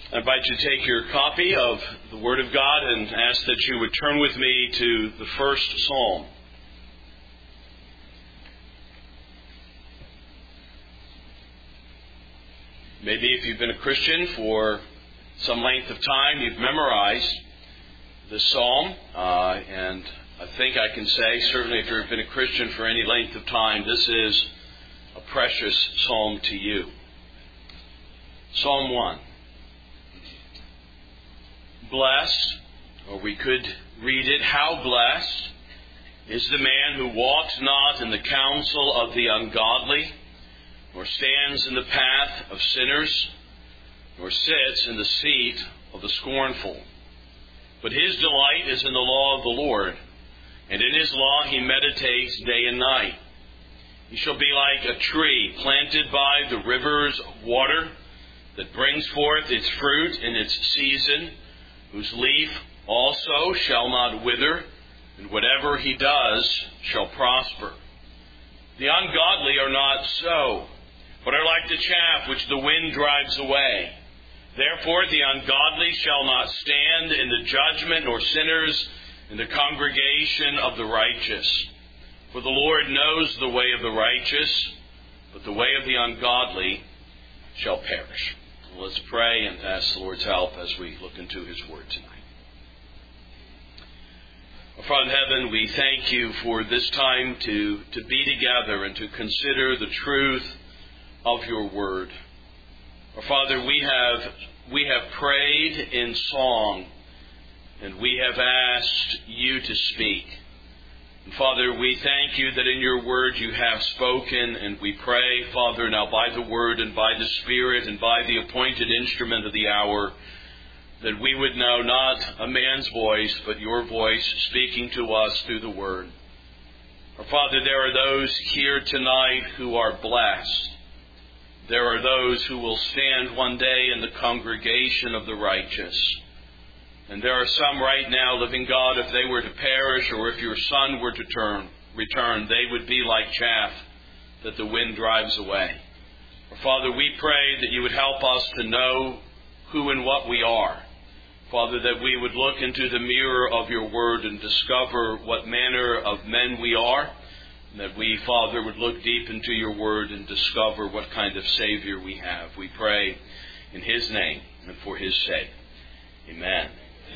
I invite you to take your copy of the Word of God and ask that you would turn with me to the first Psalm. Maybe if you've been a Christian for some length of time, you've memorized this Psalm, and I think I can say, certainly if you've been a Christian for any length of time, this is a precious Psalm to you. Psalm 1. Blessed, or we could read it, how blessed is the man who walks not in the counsel of the ungodly, nor stands in the path of sinners, nor sits in the seat of the scornful. But his delight is in the law of the Lord, and in his law he meditates day and night. He shall be like a tree planted by the rivers of water, that brings forth its fruit in its season, whose leaf also shall not wither, and whatever he does shall prosper. The ungodly are not so, but are like the chaff which the wind drives away. Therefore the ungodly shall not stand in the judgment, nor sinners in the congregation of the righteous. For the Lord knows the way of the righteous, but the way of the ungodly shall perish. Let's pray and ask the Lord's help as we look into His Word tonight. Our Father in heaven, we thank You for this time to be together and to consider the truth of Your Word. Our Father, we have prayed in song, and we have asked You to speak. And Father, we thank You that in Your Word You have spoken, and we pray, Father, now by the Word and by the Spirit and by the appointed instrument of the hour, that we would know not a man's voice, but Your voice speaking to us through the Word. Our Father, there are those here tonight who are blessed. There are those who will stand one day in the congregation of the righteous. And there are some right now, living God, if they were to perish or if Your Son were to return, they would be like chaff that the wind drives away. Father, we pray that You would help us to know who and what we are. Father, that we would look into the mirror of Your Word and discover what manner of men we are. And that we, Father, would look deep into Your Word and discover what kind of Savior we have. We pray in His name and for His sake. Amen.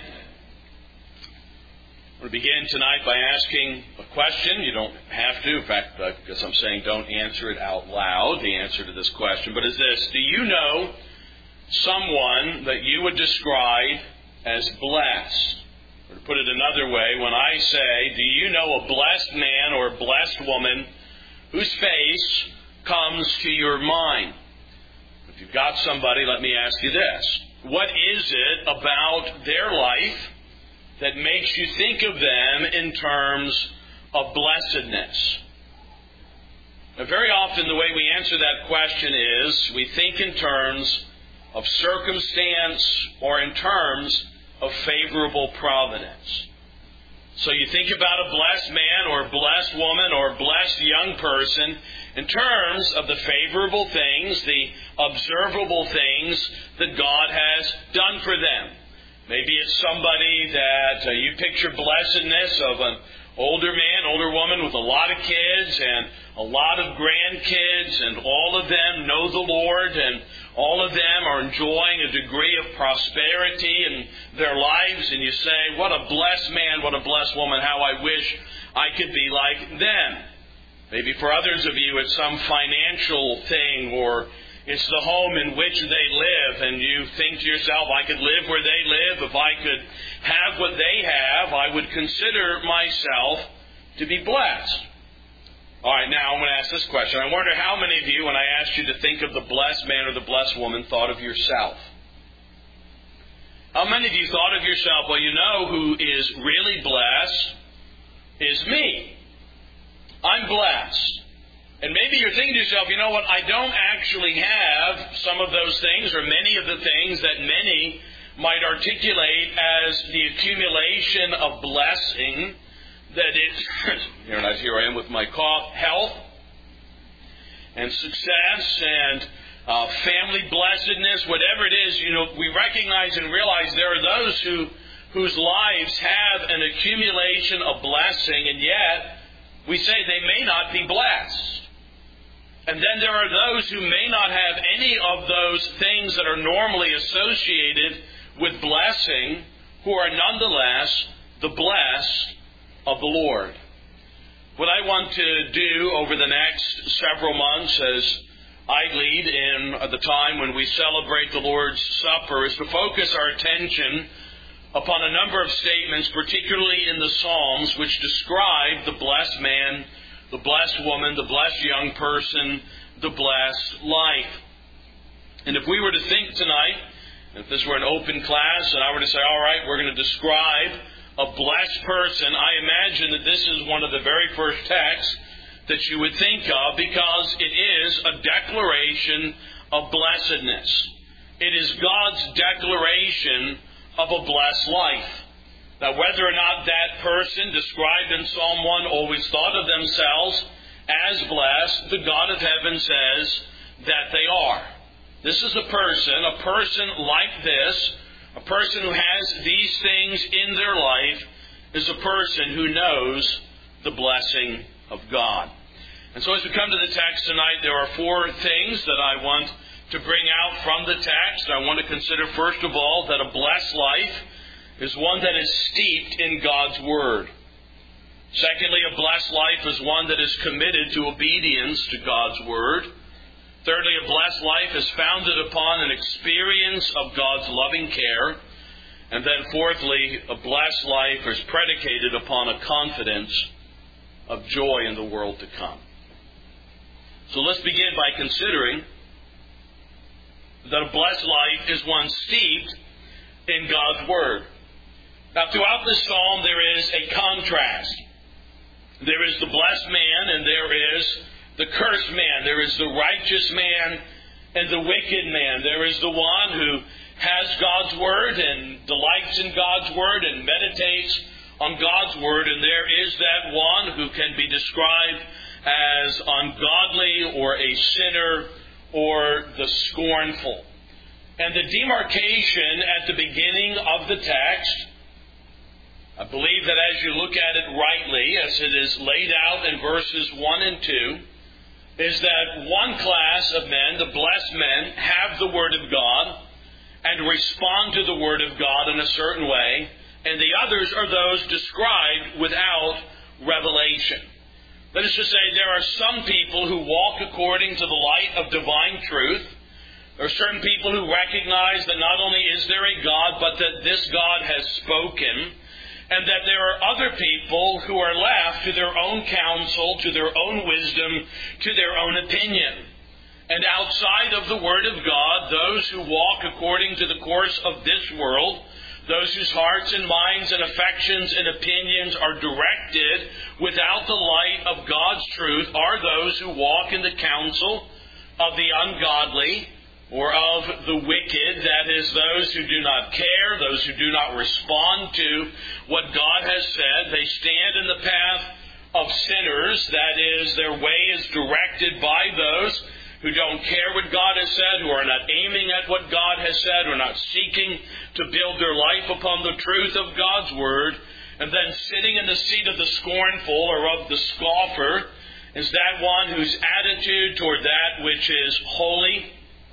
I want to begin tonight by asking a question. You don't have to. In fact, because I'm saying don't answer it out loud, the answer to this question. But is this: do you know someone that you would describe as blessed? Or to put it another way, when I say, do you know a blessed man or a blessed woman whose face comes to your mind? If you've got somebody, let me ask you this. What is it about their life that makes you think of them in terms of blessedness? Now, very often the way we answer that question is we think in terms of circumstance or in terms of favorable providence. So you think about a blessed man or a blessed woman or a blessed young person in terms of the favorable things, the observable things that God has done for them. Maybe it's somebody that you picture blessedness of an older man, older woman with a lot of kids and a lot of grandkids, and all of them know the Lord, and all of them are enjoying a degree of prosperity in their lives, and you say, what a blessed man, what a blessed woman, how I wish I could be like them. Maybe for others of you it's some financial thing, or it's the home in which they live, and you think to yourself, I could live where they live. If I could have what they have, I would consider myself to be blessed. All right, now I'm going to ask this question. I wonder how many of you, when I asked you to think of the blessed man or the blessed woman, thought of yourself? How many of you thought of yourself, well, you know who is really blessed is me. I'm blessed. And maybe you're thinking to yourself, you know what, I don't actually have some of those things or many of the things that many might articulate as the accumulation of blessing, that it's, here I am with my cough, health and success and family blessedness, whatever it is, we recognize and realize there are those whose lives have an accumulation of blessing, and yet we say they may not be blessed. And then there are those who may not have any of those things that are normally associated with blessing, who are nonetheless the blessed of the Lord. What I want to do over the next several months as I lead in the time when we celebrate the Lord's Supper is to focus our attention upon a number of statements, particularly in the Psalms, which describe the blessed man, the blessed woman, the blessed young person, the blessed life. And if we were to think tonight, if this were an open class and I were to say, all right, we're going to describe a blessed person, I imagine that this is one of the very first texts that you would think of, because it is a declaration of blessedness. It is God's declaration of a blessed life. Now, whether or not that person described in Psalm 1 always thought of themselves as blessed, the God of heaven says that they are. This is a person like this, a person who has these things in their life, is a person who knows the blessing of God. And so as we come to the text tonight, there are four things that I want to bring out from the text. I want to consider, first of all, that a blessed life is one that is steeped in God's Word. Secondly, a blessed life is one that is committed to obedience to God's Word. Thirdly, a blessed life is founded upon an experience of God's loving care. And then fourthly, a blessed life is predicated upon a confidence of joy in the world to come. So let's begin by considering that a blessed life is one steeped in God's Word. Now, throughout this psalm, there is a contrast. There is the blessed man and there is the cursed man. There is the righteous man and the wicked man. There is the one who has God's Word and delights in God's Word and meditates on God's Word. And there is that one who can be described as ungodly or a sinner or the scornful. And the demarcation at the beginning of the text, I believe that as you look at it rightly, as it is laid out in verses 1 and 2, is that one class of men, the blessed men, have the Word of God and respond to the Word of God in a certain way, and the others are those described without revelation. Let us just say there are some people who walk according to the light of divine truth. There are certain people who recognize that not only is there a God, but that this God has spoken, and that there are other people who are left to their own counsel, to their own wisdom, to their own opinion. And outside of the Word of God, those who walk according to the course of this world, those whose hearts and minds and affections and opinions are directed without the light of God's truth, are those who walk in the counsel of the ungodly or of the wicked, that is, those who do not care, those who do not respond to what God has said. They stand in the path of sinners, that is, their way is directed by those who don't care what God has said, who are not aiming at what God has said, who are not seeking to build their life upon the truth of God's Word. And then sitting in the seat of the scornful or of the scoffer is that one whose attitude toward that which is holy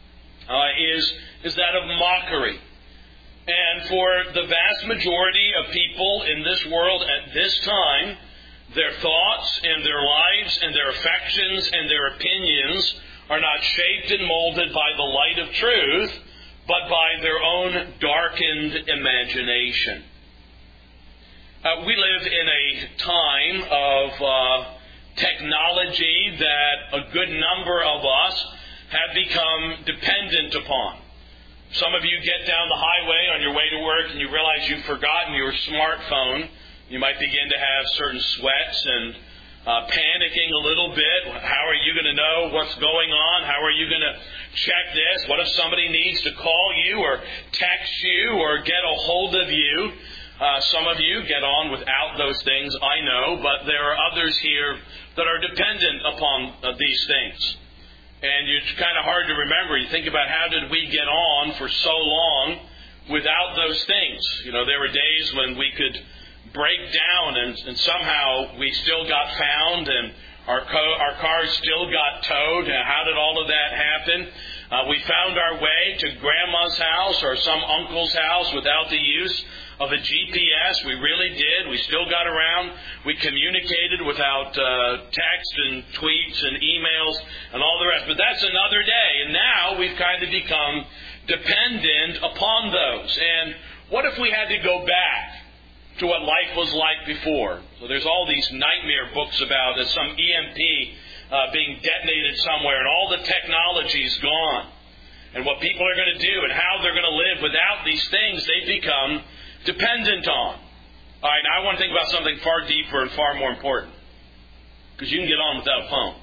is that of mockery. And for the vast majority of people in this world at this time, their thoughts and their lives and their affections and their opinions are not shaped and molded by the light of truth, but by their own darkened imagination. We live in a time of technology that a good number of us have become dependent upon. Some of you get down the highway on your way to work and you realize you've forgotten your smartphone. You might begin to have certain sweats and panicking a little bit. How are you going to know what's going on? How are you going to check this? What if somebody needs to call you or text you or get a hold of you? Some of you get on without those things, I know, but there are others here that are dependent upon these things. And it's kind of hard to remember. You think about how did we get on for so long without those things. You know, there were days when we could break down and somehow we still got found and our cars still got towed. How did all of that happen? We found our way to Grandma's house or some uncle's house without the use of a GPS. We really did. We still got around. We communicated without text and tweets and emails and all the rest. But that's another day. And now we've kind of become dependent upon those. And what if we had to go back to what life was like before? So there's all these nightmare books about some EMP being detonated somewhere and all the technology's gone. And what people are going to do and how they're going to live without these things they become dependent on. All right, now I want to think about something far deeper and far more important. Because you can get on without a phone.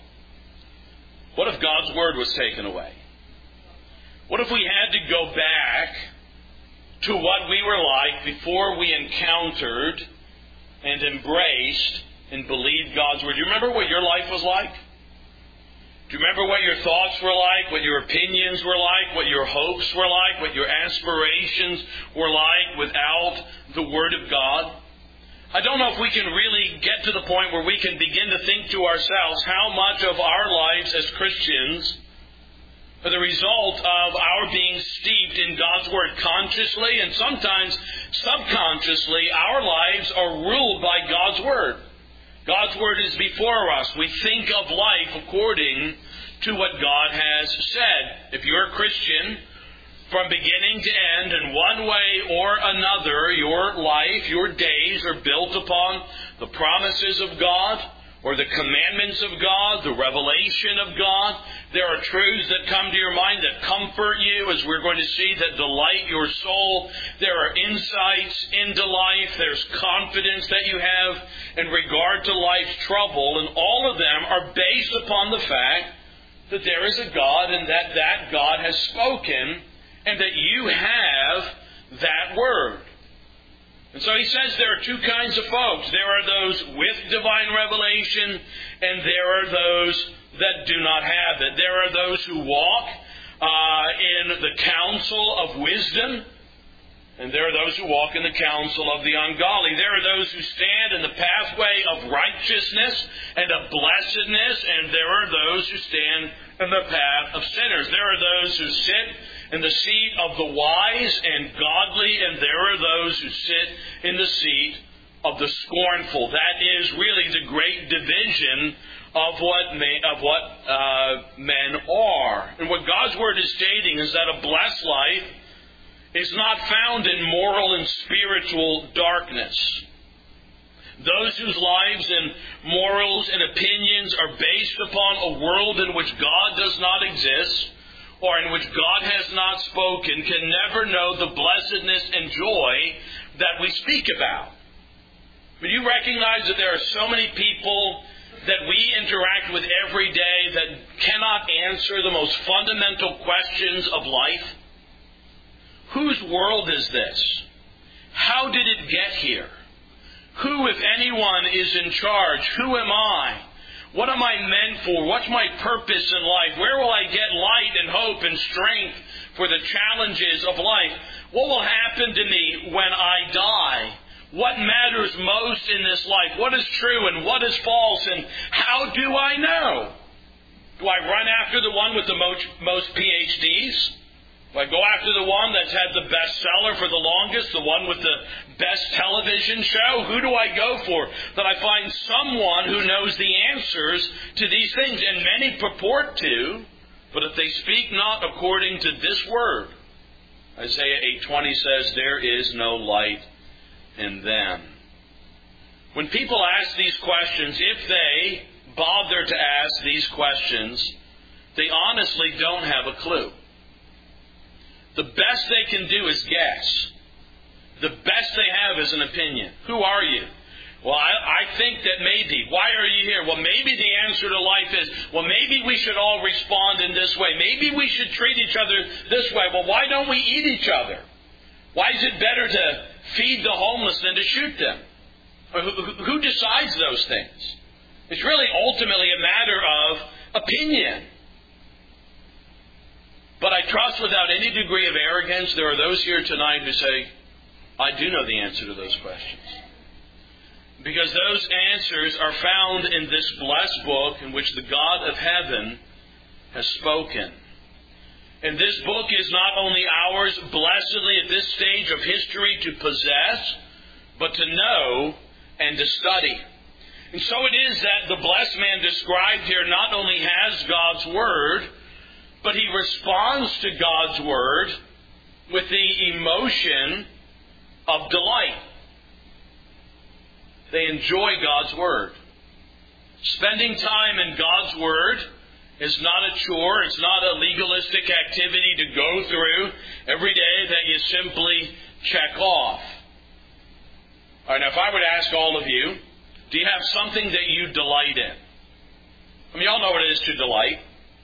What if God's Word was taken away? What if we had to go back to what we were like before we encountered and embraced and believed God's Word? Do you remember what your life was like? Do you remember what your thoughts were like, what your opinions were like, what your hopes were like, what your aspirations were like without the Word of God? I don't know if we can really get to the point where we can begin to think to ourselves how much of our lives as Christians are the result of our being steeped in God's Word consciously and sometimes subconsciously. Our lives are ruled by God's Word. God's Word is before us. We think of life according to what God has said. If you're a Christian, from beginning to end, in one way or another, your life, your days are built upon the promises of God or the commandments of God, the revelation of God. There are truths that come to your mind that comfort you, as we're going to see, that delight your soul. There are insights into life. There's confidence that you have in regard to life's trouble. And all of them are based upon the fact that there is a God and that God has spoken and that you have that Word. And so he says there are two kinds of folks. There are those with divine revelation, and there are those that do not have it. There are those who walk in the counsel of wisdom, and there are those who walk in the counsel of the ungodly. There are those who stand in the pathway of righteousness and of blessedness, and there are those who stand in the path of sinners. There are those who sit in the seat of the wise and godly, and there are those who sit in the seat of the scornful. That is really the great division of what men are. And what God's Word is stating is that a blessed life is not found in moral and spiritual darkness. Those whose lives and morals and opinions are based upon a world in which God does not exist, or in which God has not spoken, can never know the blessedness and joy that we speak about. But you recognize that there are so many people that we interact with every day that cannot answer the most fundamental questions of life. Whose world is this? How did it get here? Who, if anyone, is in charge? Who am I? What am I meant for? What's my purpose in life? Where will I get light and hope and strength for the challenges of life? What will happen to me when I die? What matters most in this life? What is true and what is false? And how do I know? Do I run after the one with the most PhDs? Do I go after the one that's had the bestseller for the longest, the one with the best television show? Who do I go for? That I find someone who knows the answers to these things. And many purport to, but if they speak not according to this Word, Isaiah 8:20 says, there is no light in them. When people ask these questions, if they bother to ask these questions, they honestly don't have a clue. The best they can do is guess. The best they have is an opinion. Who are you? Well, I think that maybe. Why are you here? Well, maybe the answer to life is, well, maybe we should all respond in this way. Maybe we should treat each other this way. Well, why don't we eat each other? Why is it better to feed the homeless than to shoot them? Who decides those things? It's really ultimately a matter of opinion. But I trust without any degree of arrogance, there are those here tonight who say, I do know the answer to those questions. Because those answers are found in this blessed book in which the God of heaven has spoken. And this book is not only ours blessedly at this stage of history to possess, but to know and to study. And so it is that the blessed man described here not only has God's Word, but he responds to God's Word with the emotion of delight. They enjoy God's Word. Spending time in God's Word is not a chore. It's not a legalistic activity to go through every day that you simply check off. All right, now if I were to ask all of you, do you have something that you delight in? I mean, you all know what it is to delight.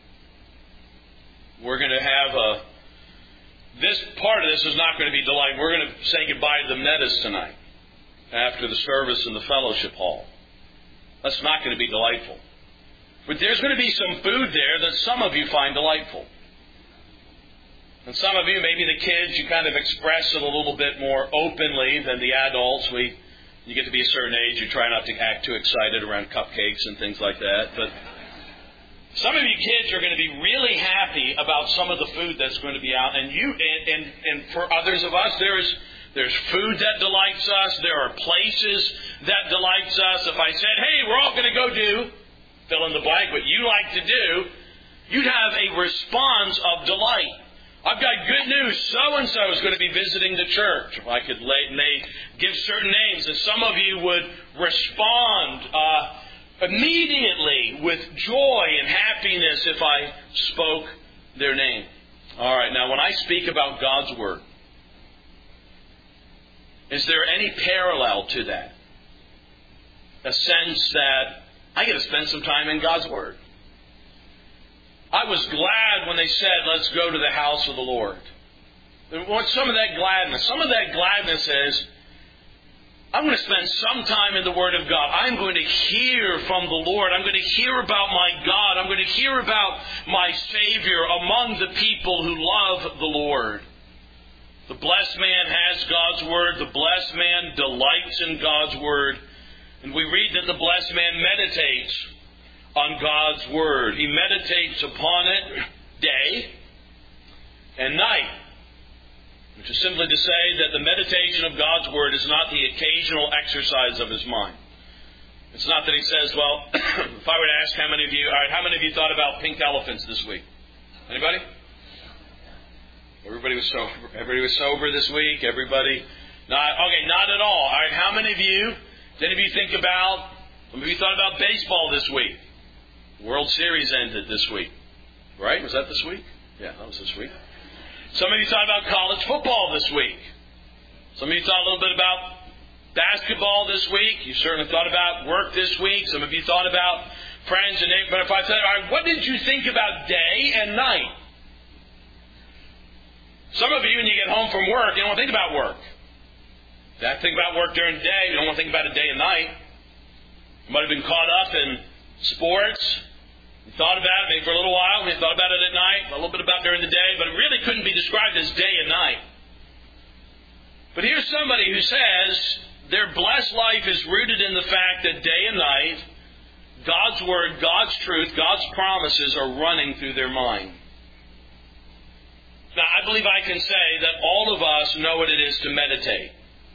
We're going to have this part of this is not going to be delight. We're going to say goodbye to the Metas tonight after the service in the fellowship hall. That's not going to be delightful. But there's going to be some food there that some of you find delightful. And some of you, maybe the kids, you kind of express it a little bit more openly than the adults. You get to be a certain age, you try not to act too excited around cupcakes and things like that. But some of you kids are going to be really happy about some of the food that's going to be out. And for others of us, there's food that delights us. There are places that delights us. If I said, hey, we're all going to go do, fill in the blank, what you like to do, you'd have a response of delight. I've got good news. So-and-so is going to be visiting the church. I could give certain names, and some of you would respond immediately with joy and happiness if I spoke their name. All right, now when I speak about God's Word, is there any parallel to that? A sense that I get to spend some time in God's Word. I was glad when they said, let's go to the house of the Lord. What's some of that gladness? Some of that gladness is, I'm going to spend some time in the Word of God. I'm going to hear from the Lord. I'm going to hear about my God. I'm going to hear about my Savior among the people who love the Lord. The blessed man has God's Word. The blessed man delights in God's Word. And we read that the blessed man meditates on God's Word. He meditates upon it day and night. Which is simply to say that the meditation of God's Word is not the occasional exercise of his mind. It's not that he says, well, if I were to ask how many of you thought about pink elephants this week? Anybody? Everybody was sober this week? Everybody? Not at all. All right, how many of you thought about baseball this week? World Series ended this week. Right? Was that this week? Yeah, that was this week. Some of you thought about college football this week. Some of you thought a little bit about basketball this week. You certainly thought about work this week. Some of you thought about friends and neighbors. But if I said, all right, what did you think about day and night? Some of you, when you get home from work, you don't want to think about work. You have to think about work during the day. You don't want to think about it day and night. You might have been caught up in sports. You thought about it maybe for a little while. You thought about it at night, a little bit about during the day, but it really couldn't be described as day and night. But here's somebody who says their blessed life is rooted in the fact that day and night, God's Word, God's truth, God's promises are running through their mind. Now, I believe I can say that all of us know what it is to meditate.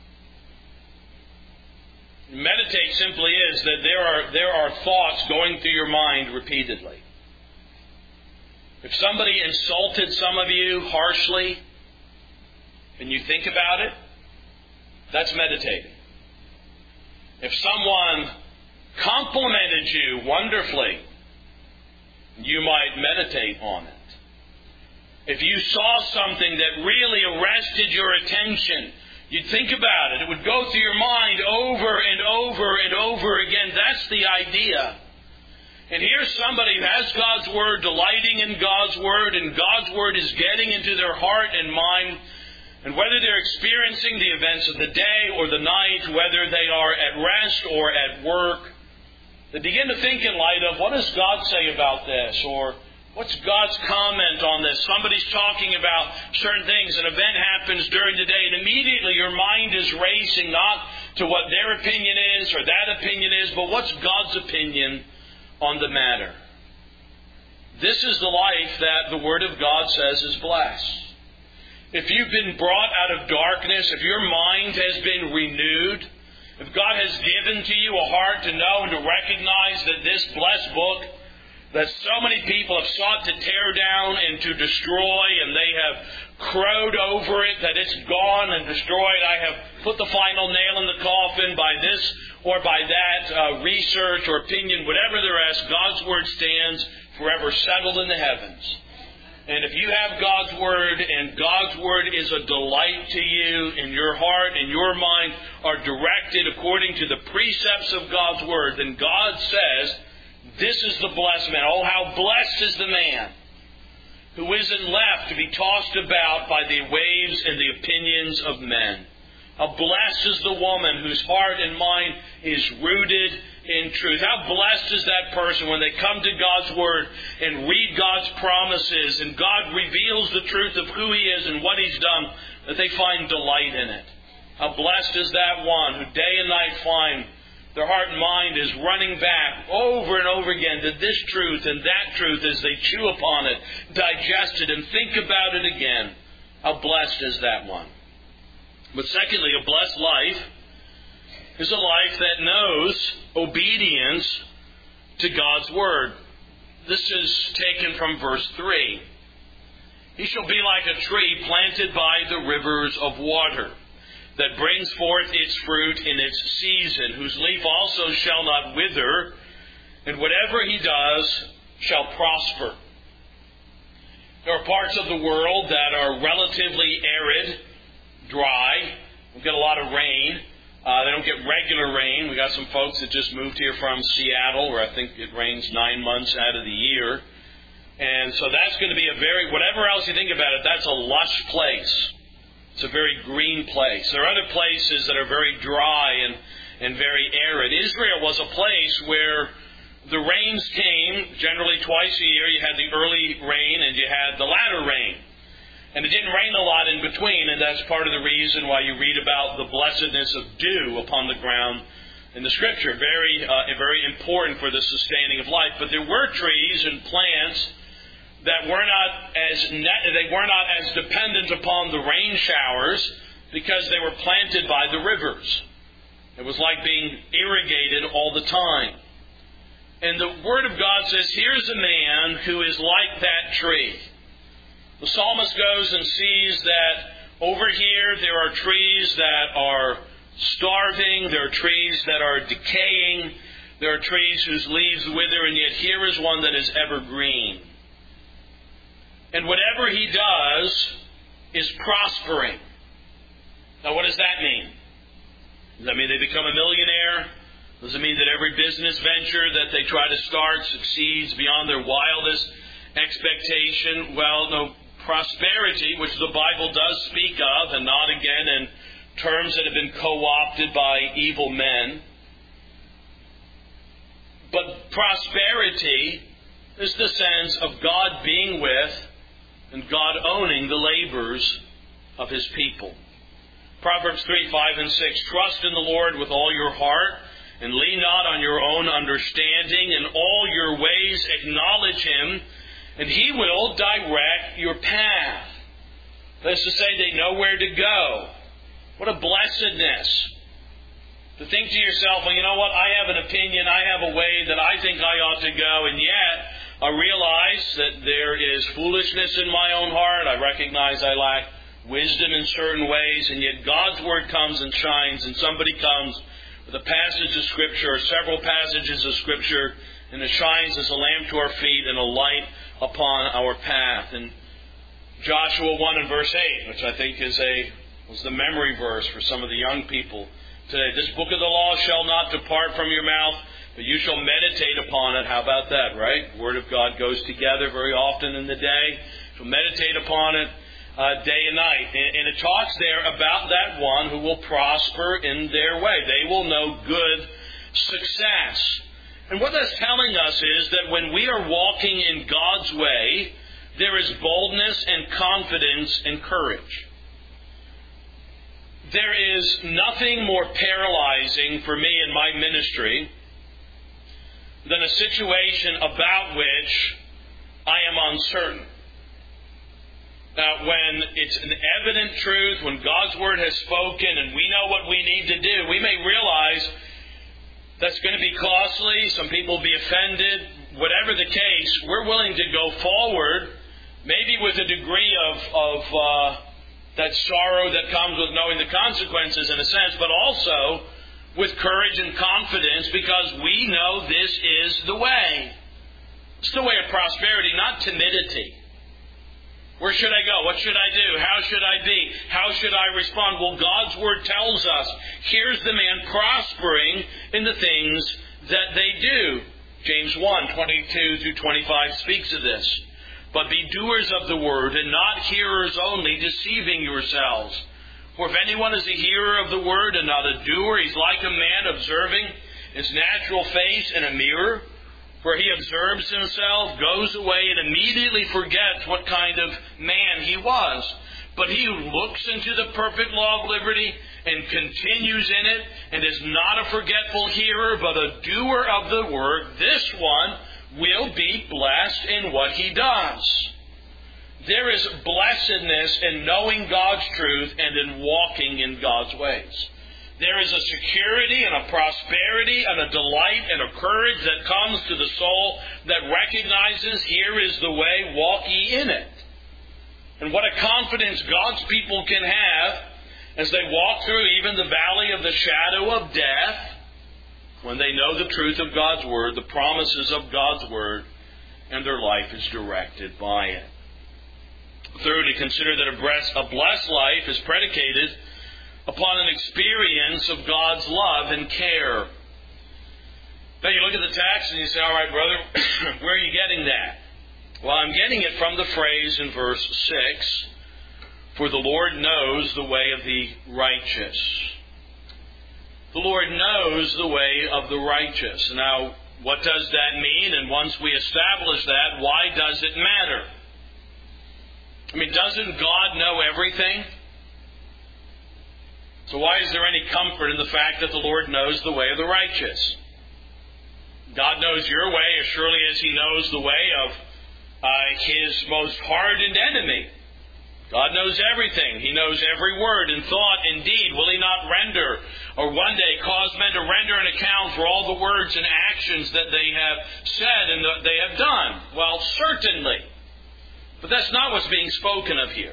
Meditate simply is that there are thoughts going through your mind repeatedly. If somebody insulted some of you harshly and you think about it, that's meditating. If someone complimented you wonderfully, you might meditate on it. If you saw something that really arrested your attention, you'd think about it. It would go through your mind over and over and over again. That's the idea. And here's somebody who has God's Word, delighting in God's Word, and God's Word is getting into their heart and mind. And whether they're experiencing the events of the day or the night, whether they are at rest or at work, they begin to think in light of, what does God say about this? Or What's God's comment on this? Somebody's talking about certain things. An event happens during the day, and immediately your mind is racing not to what their opinion is or that opinion is, but what's God's opinion on the matter? This is the life that the Word of God says is blessed. If you've been brought out of darkness, if your mind has been renewed, if God has given to you a heart to know and to recognize that this blessed book that so many people have sought to tear down and to destroy, and they have crowed over it, that it's gone and destroyed. I have put the final nail in the coffin by this or by that research or opinion, whatever the rest. God's Word stands forever settled in the heavens. And if you have God's Word, and God's Word is a delight to you, and your heart and your mind are directed according to the precepts of God's Word, then God says, this is the blessed man. Oh, how blessed is the man who isn't left to be tossed about by the waves and the opinions of men. How blessed is the woman whose heart and mind is rooted in truth. How blessed is that person when they come to God's Word and read God's promises, and God reveals the truth of who He is and what He's done, that they find delight in it. How blessed is that one who day and night find their heart and mind is running back over and over again to this truth and that truth as they chew upon it, digest it, and think about it again. How blessed is that one? But secondly, a blessed life is a life that knows obedience to God's Word. This is taken from verse 3. He shall be like a tree planted by the rivers of water, that brings forth its fruit in its season, whose leaf also shall not wither, and whatever he does shall prosper. There are parts of the world that are relatively arid, dry. We get a lot of rain. They don't get regular rain. We got some folks that just moved here from Seattle, where I think it rains 9 months out of the year. And so that's going to be whatever else you think about it, that's a lush place. It's a very green place. There are other places that are very dry and very arid. Israel was a place where the rains came generally twice a year. You had the early rain and you had the latter rain. And it didn't rain a lot in between, and that's part of the reason why you read about the blessedness of dew upon the ground in the Scripture. Very important for the sustaining of life. But there were trees and plants that were not as dependent upon the rain showers because they were planted by the rivers. It was like being irrigated all the time. And the Word of God says, here's a man who is like that tree. The psalmist goes and sees that over here there are trees that are starving, there are trees that are decaying, there are trees whose leaves wither, and yet here is one that is evergreen. And whatever he does is prospering. Now, what does that mean? Does that mean they become a millionaire? Does it mean that every business venture that they try to start succeeds beyond their wildest expectation? Well, no. Prosperity, which the Bible does speak of, and not again in terms that have been co-opted by evil men. But prosperity is the sense of God being with and God owning the labors of His people. Proverbs 3, 5, and 6. Trust in the Lord with all your heart, and lean not on your own understanding. In all your ways acknowledge Him, and He will direct your path. That is to say, they know where to go. What a blessedness. To think to yourself, well, you know what, I have an opinion, I have a way that I think I ought to go, and yet I realize that there is foolishness in my own heart. I recognize I lack wisdom in certain ways, and yet God's Word comes and shines, and somebody comes with a passage of Scripture, or several passages of Scripture, and it shines as a lamp to our feet and a light upon our path. And Joshua 1 and verse 8, which I think was the memory verse for some of the young people today. This book of the law shall not depart from your mouth, but you shall meditate upon it. How about that, right? The Word of God goes together very often in the day. So meditate upon it day and night. And it talks there about that one who will prosper in their way. They will know good success. And what that's telling us is that when we are walking in God's way, there is boldness and confidence and courage. There is nothing more paralyzing for me in my ministry than a situation about which I am uncertain. Now, when it's an evident truth, when God's Word has spoken and we know what we need to do, we may realize that's going to be costly, some people will be offended. Whatever the case, we're willing to go forward, maybe with a degree of that sorrow that comes with knowing the consequences in a sense, but also with courage and confidence because we know this is the way. It's the way of prosperity, not timidity. Where should I go? What should I do? How should I be? How should I respond? Well, God's Word tells us, here's the man prospering in the things that they do. James 1:22-25 speaks of this. But be doers of the Word, and not hearers only, deceiving yourselves. For if anyone is a hearer of the Word and not a doer, he's like a man observing his natural face in a mirror. For he observes himself, goes away, and immediately forgets what kind of man he was. But he who looks into the perfect law of liberty and continues in it, and is not a forgetful hearer, but a doer of the word, this one will be blessed in what he does. There is blessedness in knowing God's truth and in walking in God's ways. There is a security and a prosperity and a delight and a courage that comes to the soul that recognizes here is the way, walk ye in it. And what a confidence God's people can have as they walk through even the valley of the shadow of death when they know the truth of God's Word, the promises of God's Word, and their life is directed by it. Thirdly, consider that a blessed life is predicated upon an experience of God's love and care. Now you look at the text and you say, all right, brother, where are you getting that? Well, I'm getting it from the phrase in verse 6, for the Lord knows the way of the righteous. The Lord knows the way of the righteous. Now, what does that mean? And once we establish that, why does it matter? I mean, doesn't God know everything? So why is there any comfort in the fact that the Lord knows the way of the righteous? God knows your way as surely as He knows the way of His most hardened enemy. God knows everything. He knows every word and thought. Indeed, will He not render or one day cause men to render an account for all the words and actions that they have said and that they have done? Well, certainly. But that's not what's being spoken of here.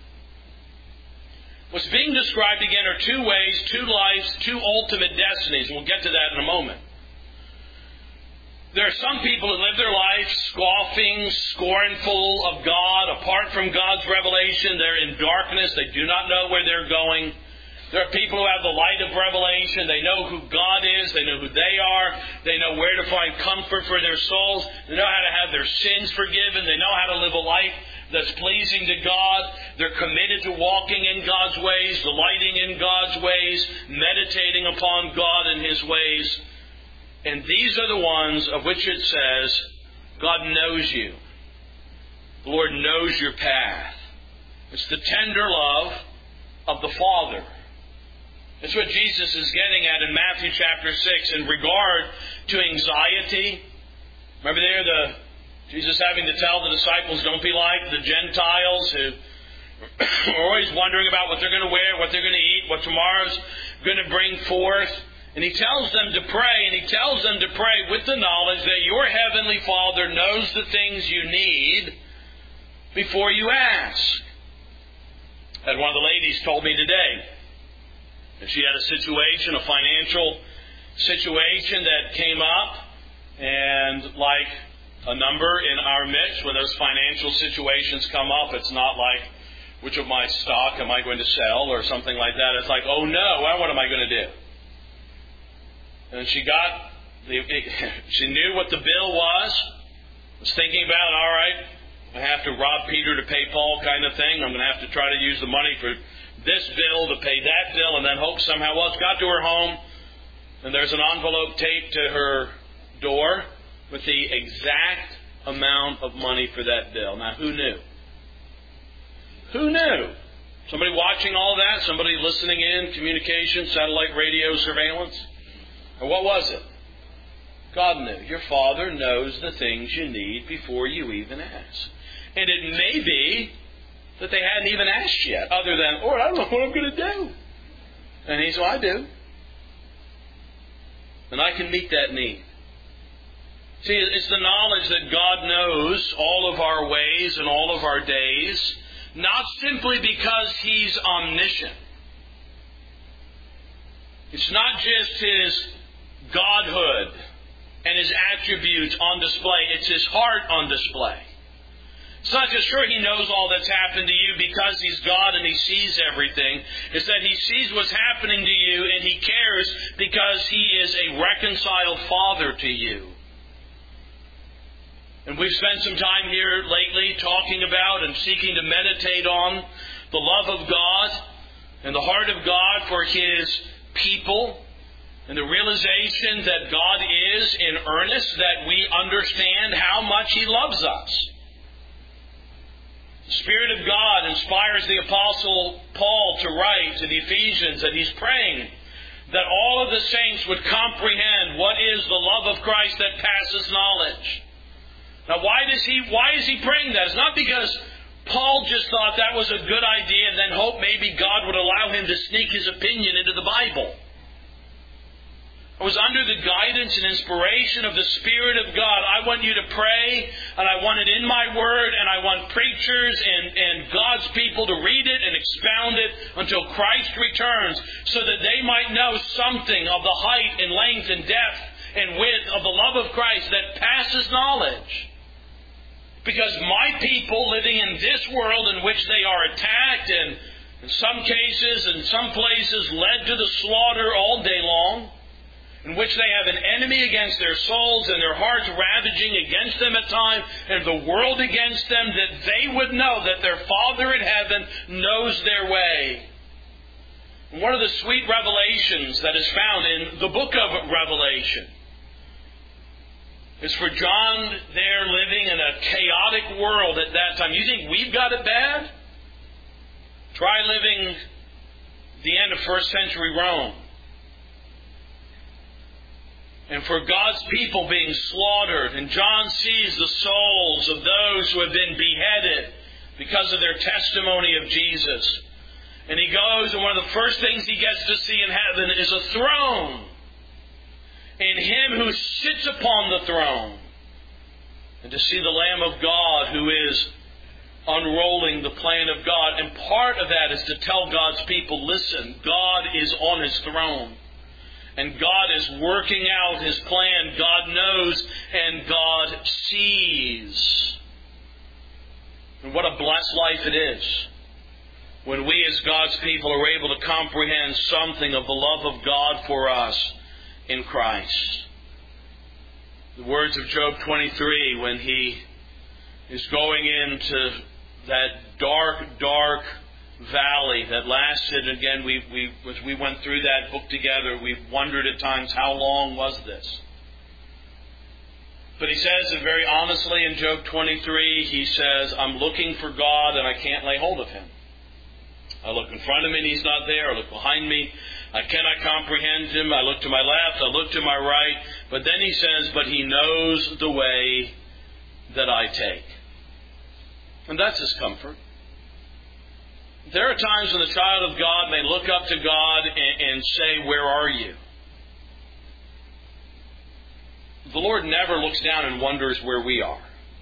What's being described again are two ways, two lives, two ultimate destinies. We'll get to that in a moment. There are some people who live their life scoffing, scornful of God, apart from God's revelation. They're in darkness. They do not know where they're going. There are people who have the light of revelation. They know who God is. They know who they are. They know where to find comfort for their souls. They know how to have their sins forgiven. They know how to live a life that's pleasing to God. They're committed to walking in God's ways, delighting in God's ways, meditating upon God and His ways. And these are the ones of which it says, God knows you. The Lord knows your path. It's the tender love of the Father. That's what Jesus is getting at in Matthew chapter 6 in regard to anxiety. Remember there, Jesus having to tell the disciples, don't be like the Gentiles who are always wondering about what they're going to wear, what they're going to eat, what tomorrow's going to bring forth. And He tells them to pray, and He tells them to pray with the knowledge that your Heavenly Father knows the things you need before you ask. And one of the ladies told me today that she had a situation, a financial situation that came up, and like a number in our midst, when those financial situations come up, it's not like, which of my stock am I going to sell or something like that. It's like, oh no, what am I going to do? And she knew what the bill was thinking about, all right, I have to rob Peter to pay Paul kind of thing. I'm going to have to try to use the money for this bill to pay that bill and then hope somehow, well, it's got to her home and there's an envelope taped to her door with the exact amount of money for that bill. Now, who knew? Who knew? Somebody watching all that? Somebody listening in? Communication, satellite radio, surveillance? Or what was it? God knew. Your Father knows the things you need before you even ask. And it may be that they hadn't even asked yet, other than, I don't know what I'm going to do. And He said, I do. And I can meet that need. See, it's the knowledge that God knows all of our ways and all of our days, not simply because He's omniscient. It's not just His Godhood and His attributes on display. It's His heart on display. It's not just sure He knows all that's happened to you because He's God and He sees everything. It's that He sees what's happening to you and He cares because He is a reconciled Father to you. And we've spent some time here lately talking about and seeking to meditate on the love of God and the heart of God for His people, and the realization that God is in earnest, that we understand how much He loves us. The Spirit of God inspires the Apostle Paul to write to the Ephesians that he's praying that all of the saints would comprehend what is the love of Christ that passes knowledge. Now, why is he praying that? It's not because Paul just thought that was a good idea and then hoped maybe God would allow him to sneak his opinion into the Bible. I was under the guidance and inspiration of the Spirit of God. I want you to pray, and I want it in my Word, and I want preachers and God's people to read it and expound it until Christ returns, so that they might know something of the height and length and depth and width of the love of Christ that passes knowledge. Because my people living in this world in which they are attacked and in some cases, in some places, led to the slaughter all day long, in which they have an enemy against their souls and their hearts ravaging against them at times, and the world against them, that they would know that their Father in heaven knows their way. And one of the sweet revelations that is found in the book of Revelation is for John there living in a chaotic world at that time. You think we've got it bad? Try living the end of first century Rome. And for God's people being slaughtered. And John sees the souls of those who have been beheaded because of their testimony of Jesus. And he goes, and one of the first things he gets to see in heaven is a throne. And Him who sits upon the throne. And to see the Lamb of God who is unrolling the plan of God. And part of that is to tell God's people, listen, God is on His throne. And God is working out His plan. God knows and God sees. And what a blessed life it is when we as God's people are able to comprehend something of the love of God for us in Christ. The words of Job 23, when he is going into that dark valley that lasted, again, as we went through that book together, we wondered at times, how long was this? But he says it very honestly in Job 23, he says, I'm looking for God and I can't lay hold of Him. I look in front of me and He's not there. I look behind me. I cannot comprehend Him. I look to my left. I look to my right. But then he says, but He knows the way that I take. And that's His comfort. There are times when the child of God may look up to God and say, where are you? The Lord never looks down and wonders where we are.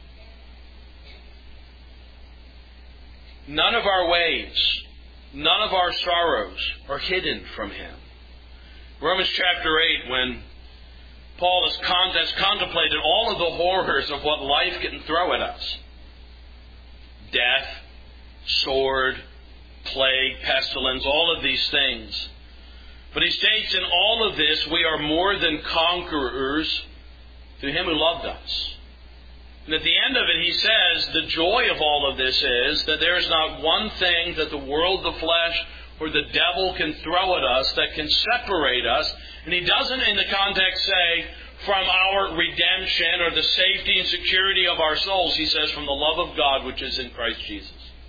None of our ways, none of our sorrows are hidden from Him. Romans chapter 8, when Paul has contemplated all of the horrors of what life can throw at us. Death, sword, plague, pestilence, all of these things. But he states in all of this, we are more than conquerors through Him who loved us. And at the end of it, he says, the joy of all of this is that there is not one thing that the world, the flesh, or the devil can throw at us that can separate us. And he doesn't in the context say, from our redemption or the safety and security of our souls? He says, from the love of God which is in Christ Jesus.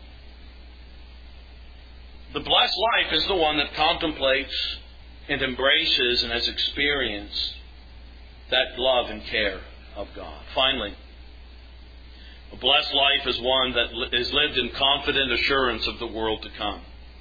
The blessed life is the one that contemplates and embraces and has experienced that love and care of God. Finally, a blessed life is one that is lived in confident assurance of the world to come.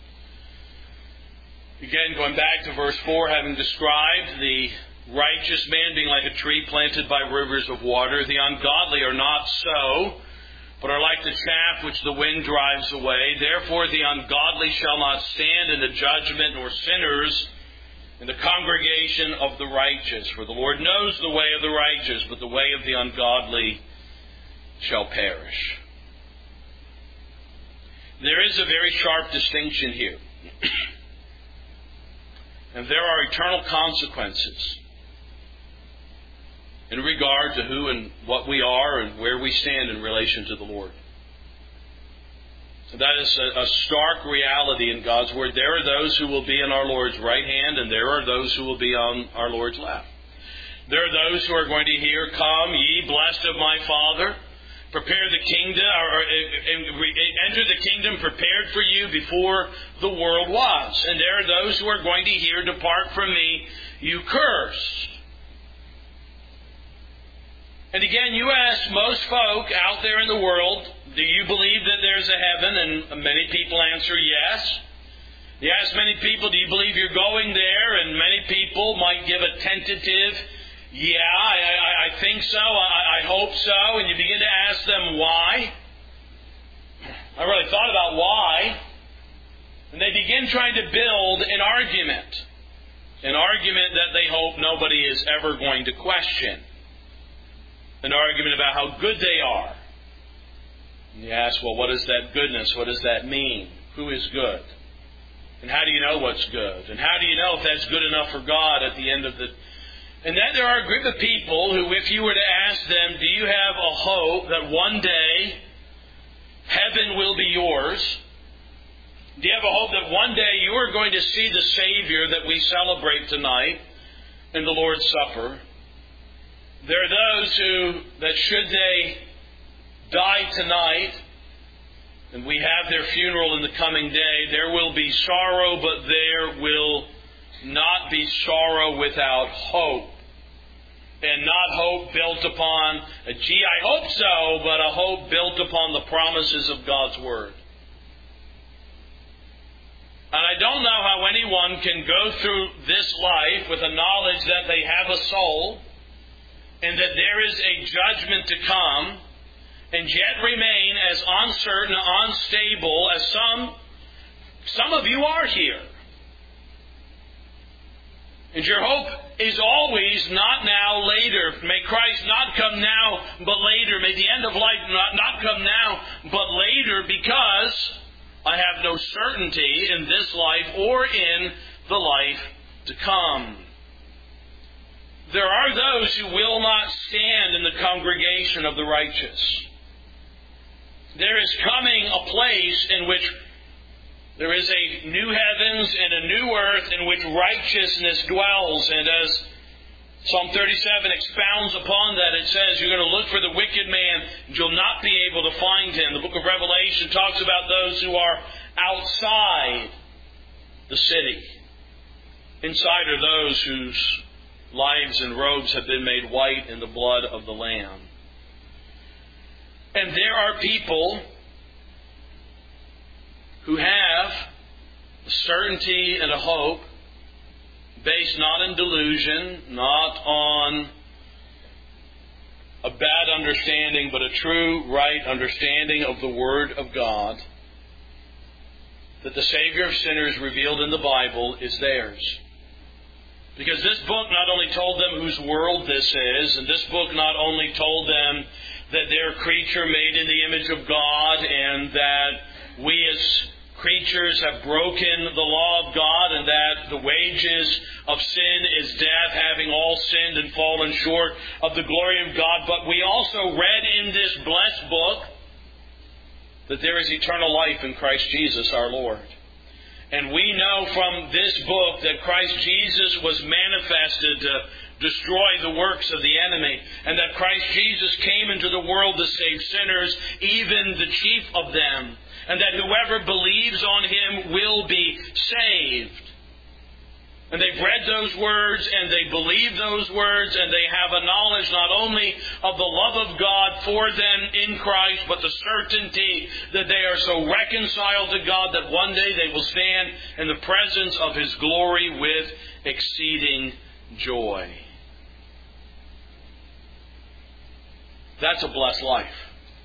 Again, going back to verse 4, having described the righteous man being like a tree planted by rivers of water, the ungodly are not so, but are like the chaff which the wind drives away. Therefore the ungodly shall not stand in the judgment, nor sinners in the congregation of the righteous. For the Lord knows the way of the righteous, but the way of the ungodly shall perish. There is a very sharp distinction here. And there are eternal consequences in regard to who and what we are and where we stand in relation to the Lord. So that is a stark reality in God's Word. There are those who will be in our Lord's right hand, and there are those who will be on our Lord's left. There are those who are going to hear, "Come, ye blessed of my Father, prepare the kingdom, or enter the kingdom prepared for you before the world was." And there are those who are going to hear, "Depart from me, you cursed." And again, you ask most folk out there in the world, do you believe that there's a heaven? And many people answer yes. You ask many people, do you believe you're going there? And many people might give a tentative, yeah, I think so, I hope so. And you begin to ask them why. I really thought about why. And they begin trying to build an argument that they hope nobody is ever going to question. An argument about how good they are. And you ask, well, what is that goodness? What does that mean? Who is good? And how do you know what's good? And how do you know if that's good enough for God at the end of the... And then there are a group of people who, if you were to ask them, do you have a hope that one day heaven will be yours? Do you have a hope that one day you are going to see the Savior that we celebrate tonight in the Lord's Supper? There are those who, that should they die tonight, and we have their funeral in the coming day, there will be sorrow, but there will not be sorrow without hope. And not hope built upon, gee, I hope so, but a hope built upon the promises of God's Word. And I don't know how anyone can go through this life with a knowledge that they have a soul, and that there is a judgment to come, and yet remain as uncertain, unstable as some of you are here. And your hope is always not now, later. May Christ not come now, but later. May the end of life not come now, but later, because I have no certainty in this life or in the life to come. There are those who will not stand in the congregation of the righteous. There is coming a place in which there is a new heavens and a new earth in which righteousness dwells. And as Psalm 37 expounds upon that, it says, you're going to look for the wicked man and you'll not be able to find him. The book of Revelation talks about those who are outside the city. Inside are those whose lives and robes have been made white in the blood of the Lamb. And there are people who have a certainty and a hope based not in delusion, not on a bad understanding, but a true, right understanding of the Word of God, that the Savior of sinners revealed in the Bible is theirs. Because this book not only told them whose world this is, and this book not only told them that they're a creature made in the image of God, and that we as creatures have broken the law of God, and that the wages of sin is death, having all sinned and fallen short of the glory of God. But we also read in this blessed book that there is eternal life in Christ Jesus our Lord. And we know from this book that Christ Jesus was manifested to destroy the works of the enemy, and that Christ Jesus came into the world to save sinners, even the chief of them, and that whoever believes on Him will be saved. And they've read those words, and they believe those words, and they have a knowledge not only of the love of God for them in Christ, but the certainty that they are so reconciled to God that one day they will stand in the presence of His glory with exceeding joy. That's a blessed life.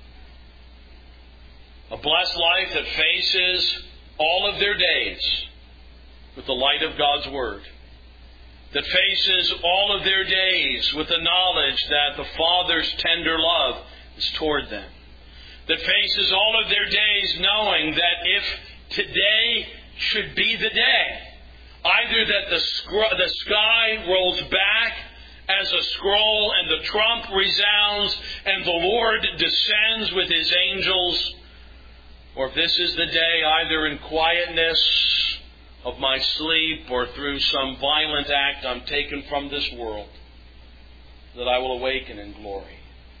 A blessed life that faces all of their days with the light of God's Word. That faces all of their days with the knowledge that the Father's tender love is toward them. That faces all of their days knowing that if today should be the day, either that the sky rolls back as a scroll and the trump resounds and the Lord descends with His angels, or if this is the day either in quietness of my sleep or through some violent act I'm taken from this world, that I will awaken in glory.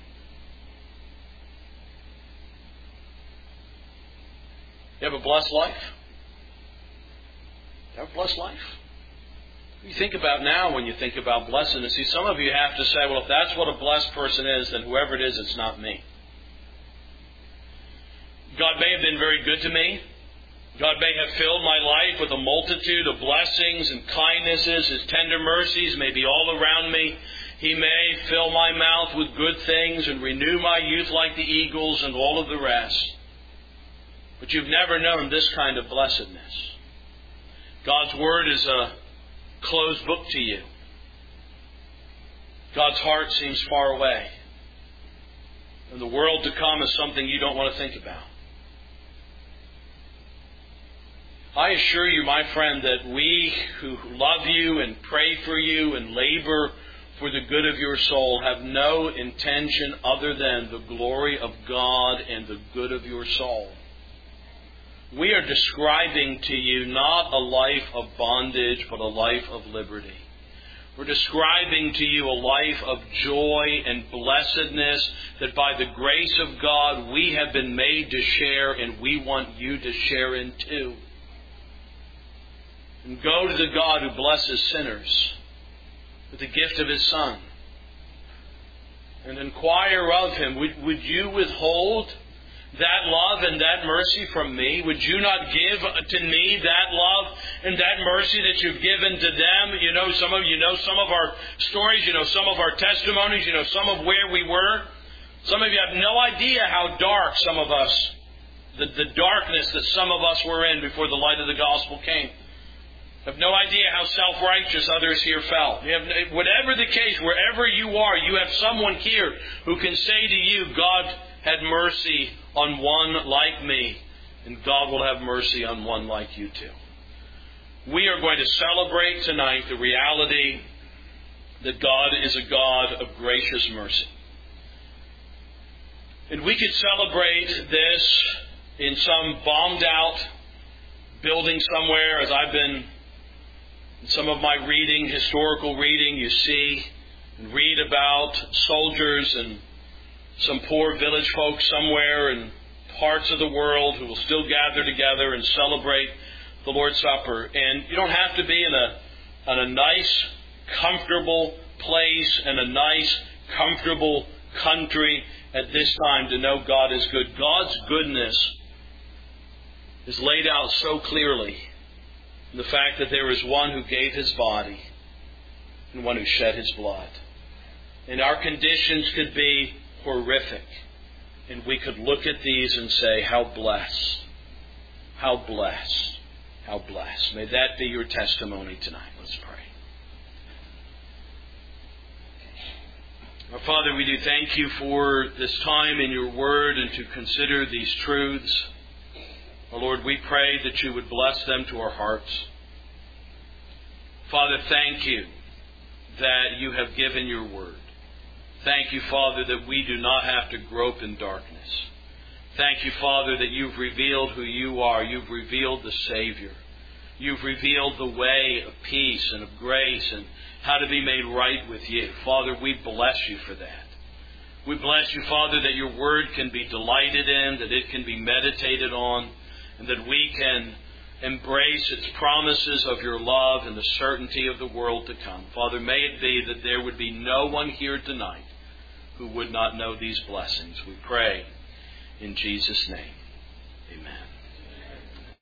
You have a blessed life? You have a blessed life? You think about now when you think about blessedness. See, some of you have to say, well, if that's what a blessed person is, then whoever it is, it's not me. God may have been very good to me. God may have filled my life with a multitude of blessings and kindnesses. His tender mercies may be all around me. He may fill my mouth with good things and renew my youth like the eagles and all of the rest. But you've never known this kind of blessedness. God's Word is a closed book to you. God's heart seems far away. And the world to come is something you don't want to think about. I assure you, my friend, that we who love you and pray for you and labor for the good of your soul have no intention other than the glory of God and the good of your soul. We are describing to you not a life of bondage, but a life of liberty. We're describing to you a life of joy and blessedness that by the grace of God we have been made to share, and we want you to share in too. And go to the God who blesses sinners with the gift of His Son. And inquire of Him, would you withhold that love and that mercy from me? Would you not give to me that love and that mercy that you've given to them? You know, some of you know some of our stories, you know some of our testimonies, you know some of where we were. Some of you have no idea how dark some of us, the darkness that some of us were in before the light of the gospel came. Have no idea how self-righteous others here felt. You have, whatever the case, wherever you are, you have someone here who can say to you, God had mercy on one like me, and God will have mercy on one like you too. We are going to celebrate tonight the reality that God is a God of gracious mercy. And we could celebrate this in some bombed out building somewhere, as I've been in some of my reading, historical reading, you see and read about soldiers and some poor village folk somewhere in parts of the world who will still gather together and celebrate the Lord's Supper. And you don't have to be in a nice, comfortable place and a nice, comfortable country at this time to know God is good. God's goodness is laid out so clearly in the fact that there is one who gave His body and one who shed His blood. And our conditions could be horrific. And we could look at these and say, how blessed, how blessed, how blessed. May that be your testimony tonight. Let's pray. Our Father, we do thank You for this time in Your Word and to consider these truths. Oh Lord, we pray that You would bless them to our hearts. Father, thank You that You have given Your Word. Thank You, Father, that we do not have to grope in darkness. Thank You, Father, that You've revealed who You are. You've revealed the Savior. You've revealed the way of peace and of grace how to be made right with you. Father, we bless you for that. We bless you, Father, that your word can be delighted in, that it can be meditated on, and that we can embrace its promises of your love and the certainty of the world to come. Father, may it be that there would be no one here tonight who would not know these blessings. We pray in Jesus' name. Amen.